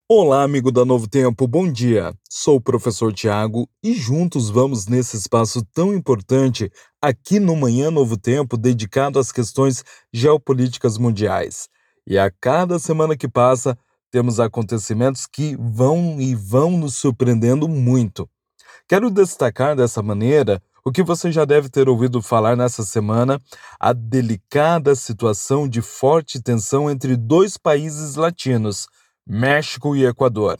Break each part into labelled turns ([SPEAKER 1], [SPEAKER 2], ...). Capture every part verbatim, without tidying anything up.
[SPEAKER 1] Olá, amigo da Novo Tempo, bom dia. Sou o professor Tiago e juntos vamos nesse espaço tão importante aqui no Manhã Novo Tempo, dedicado às questões geopolíticas mundiais. E a cada semana que passa, temos acontecimentos que vão e vão nos surpreendendo muito. Quero destacar dessa maneira o que você já deve ter ouvido falar nessa semana, a delicada situação de forte tensão entre dois países latinos, México e Equador.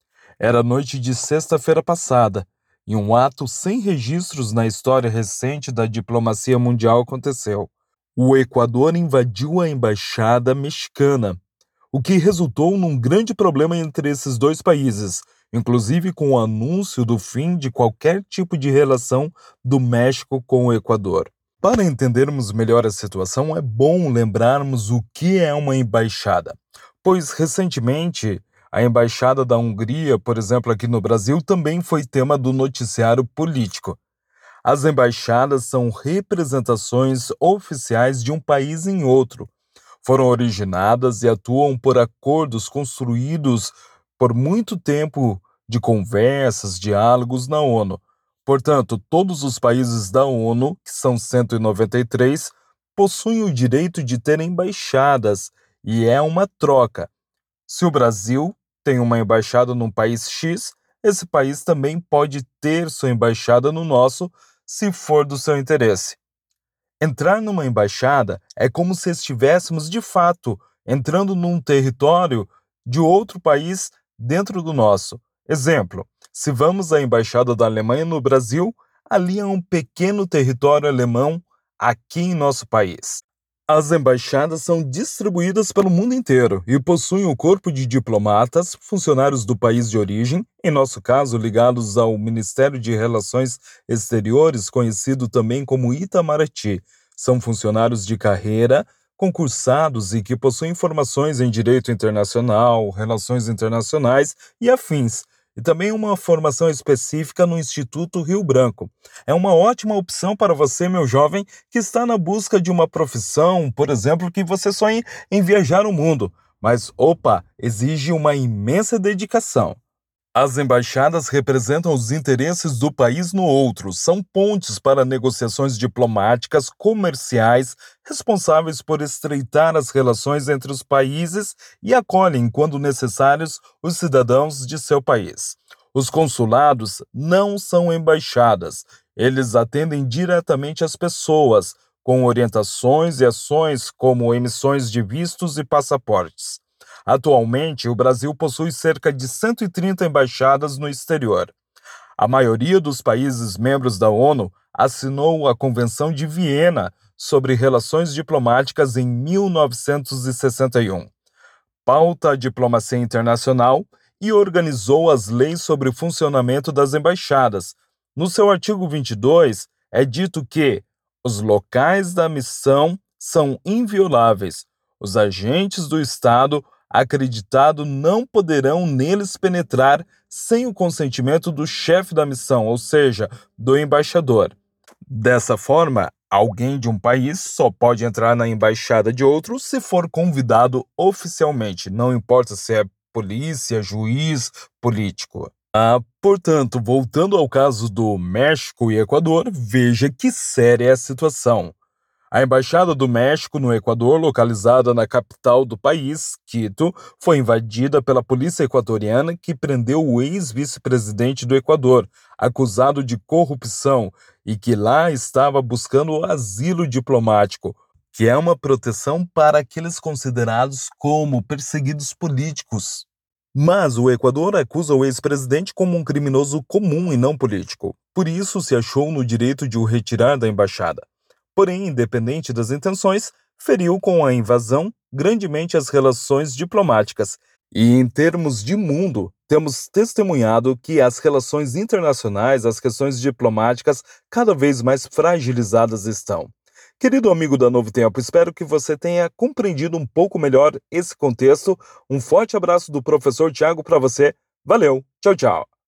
[SPEAKER 1] Era noite de sexta-feira passada, e um ato sem registros na história recente da diplomacia mundial aconteceu. O Equador invadiu a embaixada mexicana, o que resultou num grande problema entre esses dois países, inclusive com o anúncio do fim de qualquer tipo de relação do México com o Equador. Para entendermos melhor a situação, é bom lembrarmos o que é uma embaixada, pois recentemente a embaixada da Hungria, por exemplo, aqui no Brasil, também foi tema do noticiário político. As embaixadas são representações oficiais de um país em outro. Foram originadas e atuam por acordos construídos por muito tempo de conversas, diálogos na ONU. Portanto, todos os países da ONU, que são cento e noventa e três, possuem o direito de ter embaixadas, e é uma troca. Se o Brasil tem uma embaixada num país X, esse país também pode ter sua embaixada no nosso, se for do seu interesse. Entrar numa embaixada é como se estivéssemos, de fato, entrando num território de outro país dentro do nosso. Exemplo: se vamos à embaixada da Alemanha no Brasil, ali é um pequeno território alemão aqui em nosso país. As embaixadas são distribuídas pelo mundo inteiro e possuem o corpo de diplomatas, funcionários do país de origem, em nosso caso ligados ao Ministério de Relações Exteriores, conhecido também como Itamaraty. São funcionários de carreira, concursados e que possuem formações em direito internacional, relações internacionais e afins, e também uma formação específica no Instituto Rio Branco. É uma ótima opção para você, meu jovem, que está na busca de uma profissão, por exemplo, que você sonhe em viajar o mundo, mas, opa, exige uma imensa dedicação. As embaixadas representam os interesses do país no outro, são pontes para negociações diplomáticas, comerciais, responsáveis por estreitar as relações entre os países e acolhem, quando necessários, os cidadãos de seu país. Os consulados não são embaixadas, eles atendem diretamente as pessoas, com orientações e ações como emissões de vistos e passaportes. Atualmente, o Brasil possui cerca de cento e trinta embaixadas no exterior. A maioria dos países membros da ONU assinou a Convenção de Viena sobre Relações Diplomáticas em mil novecentos e sessenta e um, pauta a diplomacia internacional e organizou as leis sobre o funcionamento das embaixadas. No seu artigo vinte e dois, é dito que os locais da missão são invioláveis. Os agentes do Estado acreditado não poderão neles penetrar sem o consentimento do chefe da missão, ou seja, do embaixador. Dessa forma, alguém de um país só pode entrar na embaixada de outro se for convidado oficialmente, não importa se é polícia, juiz, político. Ah, portanto, voltando ao caso do México e Equador, veja que séria é a situação. A Embaixada do México no Equador, localizada na capital do país, Quito, foi invadida pela polícia equatoriana, que prendeu o ex-vice-presidente do Equador, acusado de corrupção, e que lá estava buscando asilo diplomático, que é uma proteção para aqueles considerados como perseguidos políticos. Mas o Equador acusa o ex-presidente como um criminoso comum e não político. Por isso se achou no direito de o retirar da embaixada. Porém, independente das intenções, feriu com a invasão grandemente as relações diplomáticas. E em termos de mundo, temos testemunhado que as relações internacionais, as questões diplomáticas, cada vez mais fragilizadas estão. Querido amigo da Novo Tempo, espero que você tenha compreendido um pouco melhor esse contexto. Um forte abraço do professor Tiago para você. Valeu, tchau, tchau.